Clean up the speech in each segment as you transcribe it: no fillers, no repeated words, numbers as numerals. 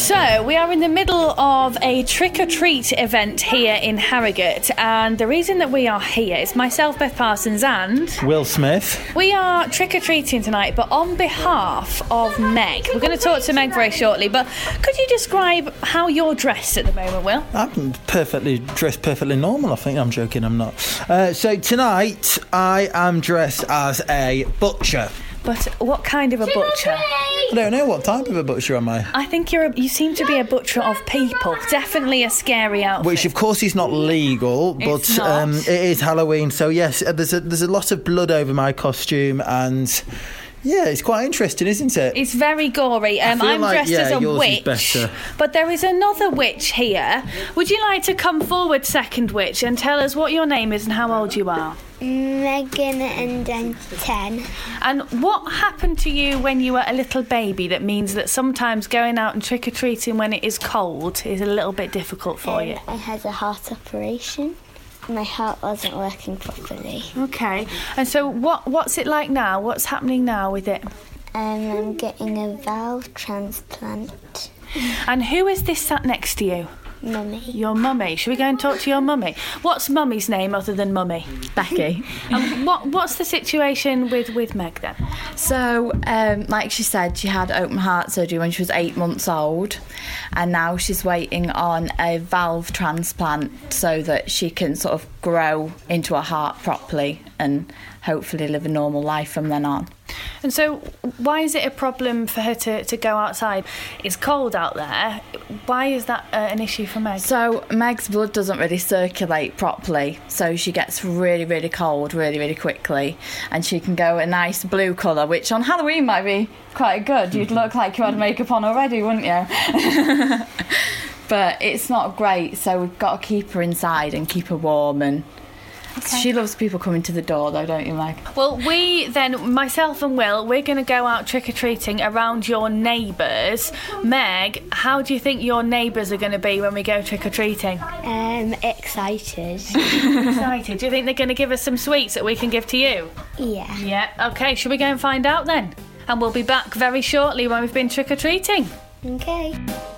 So, we are in the middle of a trick-or-treat event here in Harrogate, and the reason that we are here is myself, Beth Parsons, and... Will Smith. We are trick-or-treating tonight, but on behalf of Meg. We're going to talk to Meg very shortly, but could you describe how you're dressed at the moment, Will? I'm dressed perfectly normal. I think I'm joking, I'm not. So tonight, I am dressed as a butcher. But what kind of a butcher? I don't know, what type of a butcher am I? I think you seem to be a butcher of people. Definitely a scary outfit. Which, of course, is not legal, but it is Halloween. So, yes, there's a lot of blood over my costume, and... yeah, it's quite interesting, isn't it? It's very gory. I'm dressed as a witch, but there is another witch here. Would you like to come forward, second witch, and tell us what your name is and how old you are? Megan, and I'm 10. And what happened to you when you were a little baby that means that sometimes going out and trick-or-treating when it is cold is a little bit difficult for you? I had a heart operation. My heart wasn't working properly. Okay. And so what's it like now? What's happening now with it? I'm getting a valve transplant. And who is this sat next to you? Mummy. Your mummy. Should we go and talk to your mummy? What's mummy's name other than mummy? Becky. And what's the situation with Meg then? So, like she said, she had open heart surgery when she was 8 months old, and now she's waiting on a valve transplant so that she can sort of grow into a heart properly and hopefully live a normal life from then on. And so why is it a problem for her to go outside? It's cold out there. Why is that an issue for Meg? So Meg's blood doesn't really circulate properly, so she gets really, really cold really, really quickly, and she can go a nice blue colour, which on Halloween might be quite good. You'd look like you had makeup on already, wouldn't you? But it's not great, so we've got to keep her inside and keep her warm. And she loves people coming to the door, though, don't you, Meg? Well, myself and Will, we're going to go out trick-or-treating around your neighbours. Meg, how do you think your neighbours are going to be when we go trick-or-treating? Excited. Excited? Do you think they're going to give us some sweets that we can give to you? Yeah. Yeah, OK, shall we go and find out then? And we'll be back very shortly when we've been trick-or-treating. OK.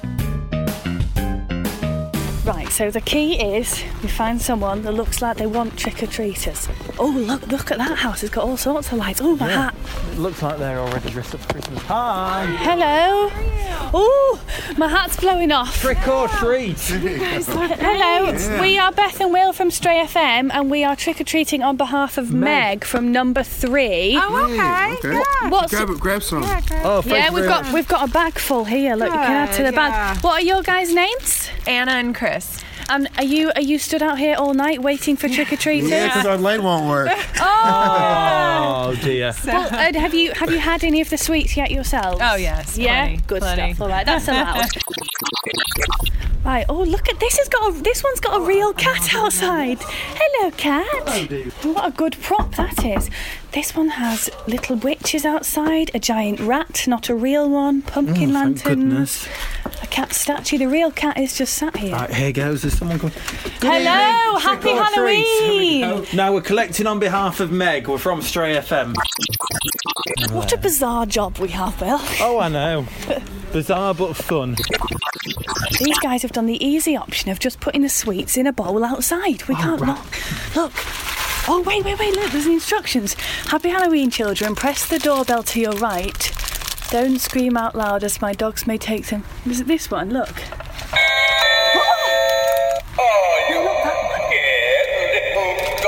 Right, so the key is we find someone that looks like they want trick-or-treaters. Oh, look at that house. It's got all sorts of lights. Oh, my hat. It looks like they're already dressed up for Christmas. Hi! Hello. Oh, my hat's blowing off. Trick or treat! Hello. Yeah. We are Beth and Will from Stray FM, and we are trick-or-treating on behalf of Meg from number 3. Oh, okay. Yeah. Grab some. Yeah, we've got a bag full here. Look, you can add to the bag. What are your guys' names? Anna and Chris. And are you stood out here all night waiting for trick-or-treaters? Yeah, because our light won't work. Oh dear. Well, have you had any of the sweets yet yourselves? Oh yes. Yeah, plenty, good plenty. stuff. All right, that's allowed. Right. Oh, look at this. This one's got a real cat outside. Hello, cat. What a good prop that is. This one has little witches outside, a giant rat, not a real one, pumpkin lanterns, goodness. a cat statue. The real cat is just sat here. Right, here goes. There's someone coming. Hello, happy Halloween. Now we're collecting on behalf of Meg. We're from Stray FM. What a bizarre job we have, Bill. Oh, I know. Bizarre but fun. These guys have done the easy option of just putting the sweets in a bowl outside. We can't look. Oh, wait, look, there's the instructions. Happy Halloween, children. Press the doorbell to your right. Don't scream out loud as my dogs may take them. Is it this one? Look. Oh, you scared little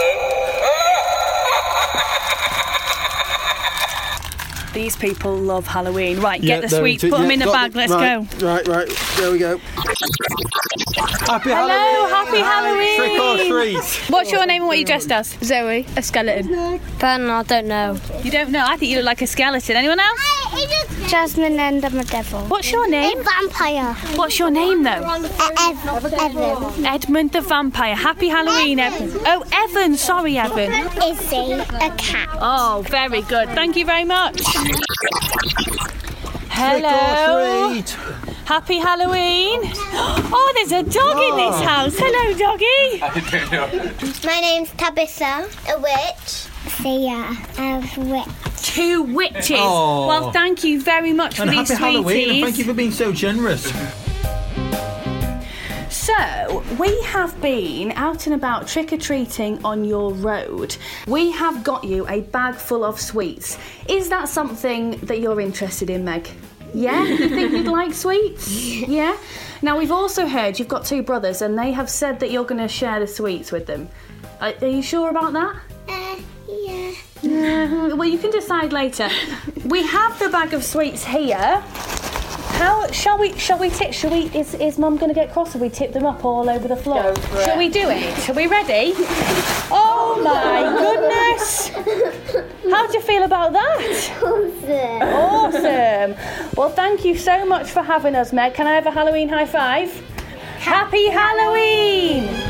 goblin. These people love Halloween. Right, get the sweets, put them in the bag, let's go. Right, there we go. Happy Halloween! Trick or treat! What's your name and what are you dressed as? Zoe, a skeleton. Ben, I don't know. You don't know? I think you look like a skeleton. Anyone else? Jasmine, and I'm a devil. What's your name? A vampire. What's your name, though? Evan. Edmund the vampire. Happy Halloween, Evan. Oh, Evan. Sorry, Evan. Izzy, a cat. Oh, very good. Thank you very much. Hello. Trick or treat. Happy Halloween. Oh, there's a dog in this house. Hello, doggy. My name's Tabitha, a witch. fear of witches. 2 witches. Oh. Well, thank you very much for And these happy Halloween, and sweeties. thank you for being so generous. So, we have been out and about trick-or-treating on your road. We have got you a bag full of sweets. Is that something that you're interested in, Meg? Yeah? You think you'd like sweets? Yeah? Now, we've also heard you've got 2 brothers and they have said that you're going to share the sweets with them. Are you sure about that? Yeah. Well, you can decide later. We have the bag of sweets here. How shall we tip? Is Mum going to get cross if we tip them up all over the floor? Go for Shall it. we do it? Are we ready? Oh my goodness! How do you feel about that? Awesome. Well, thank you so much for having us, Meg. Can I have a Halloween high five? Happy Halloween!